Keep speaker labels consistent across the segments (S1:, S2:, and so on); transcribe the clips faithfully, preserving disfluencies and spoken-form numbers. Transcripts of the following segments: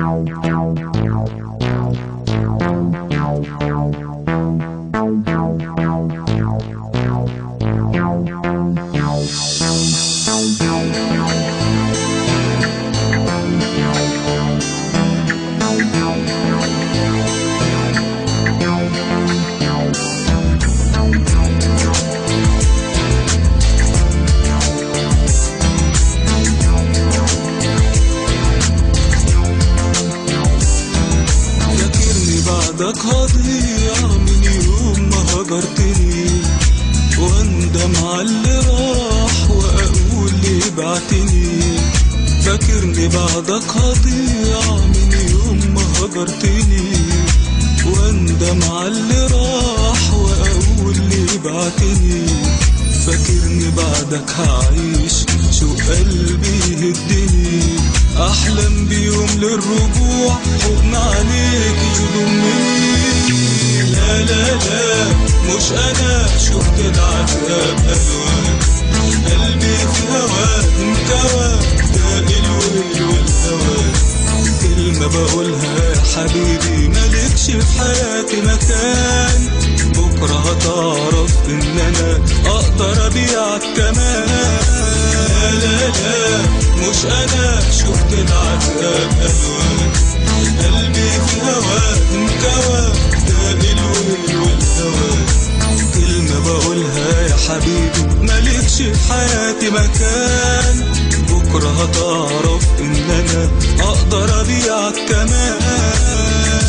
S1: بعدك هضيع من يوم ما هجرتني، واندم على اللي راح واقول لي بعتني. فاكرني بعدك هضيع من يوم ما هجرتني، واندم على اللي راح واقول لي بعتني. فاكرني بعدك هعيش شو قلبي يهدني، احلم بيوم للرجوع حضن عليك يضمني. لا لا لا مش انا شفت العذاب الوان، قلبي في هواك انكوى داق الويل والهوى. كلمة بقولها يا حبيبي مالكش في حياتي مكان، بكرة هتعرف ان انا اقدر ابيعك كمان. لا لا لا مش انا شفت العذاب الوان، قلبي في هواك انكوى داق الويل والهوى. كلمة بقولها يا حبيبي مالكش في حياتي مكان، بكرة هتعرف ان انا اقدر ابيعك كمان.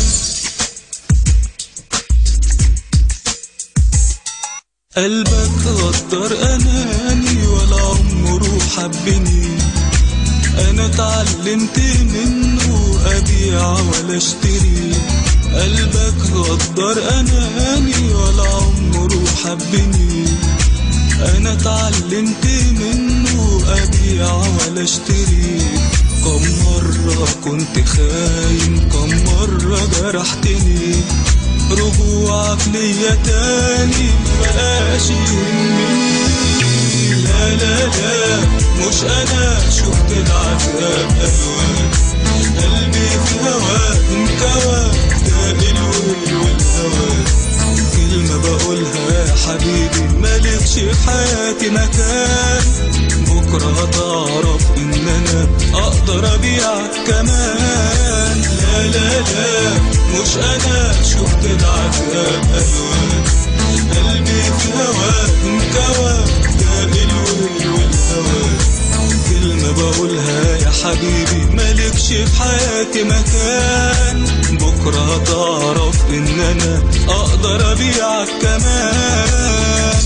S1: قلبك غدر اناني ولا عمره حبني، انا اتعلمت منه ابيع ولا اشتري. قلبك غدر اناني ولا عمره حبني، انا اتعلمت منه ابيع ولا اشتري. كم مرة كنت خاين، كم مرة جرحتني، رجوعك ليا تاني مبقاش يهمني. لا لا لا مش انا شفت العذاب الوان، قلبي في هواك انكوى داق الويل والهوى. كلمة بقولها يا حبيبي مالكش في حياتي مكان، بكرة هتعرف ان انا اقدر ابيعك كمان. لا لا لا مش انا شفت العذاب الوان، قلبي في هواك انكوى داق الويل والهوى. كلمة بقولها يا حبيبي مالكش في حياتي مكان، بكرة هتعرف ان انا اقدر ابيعك كمان.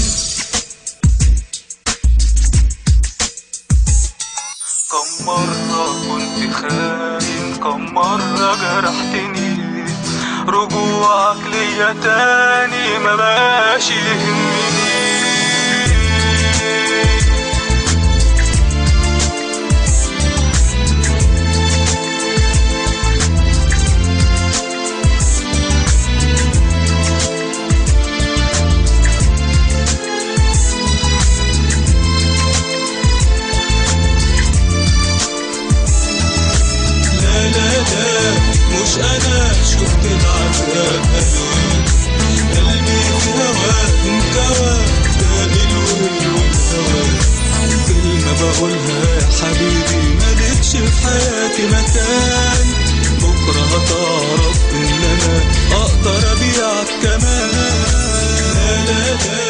S1: كم مرة كنت خاين، كم مرة جرحتني، رجوعك ليا تاني مبقاش يهمني. مش انا شفت العذاب الوان، قلبي في هواك انكوى داق الويل والهوى. كلمة بقولها يا حبيبي مالكش في حياتي مكان، بكرة هتعرف ان انا اقدر ابيعك كمان. لا لا لا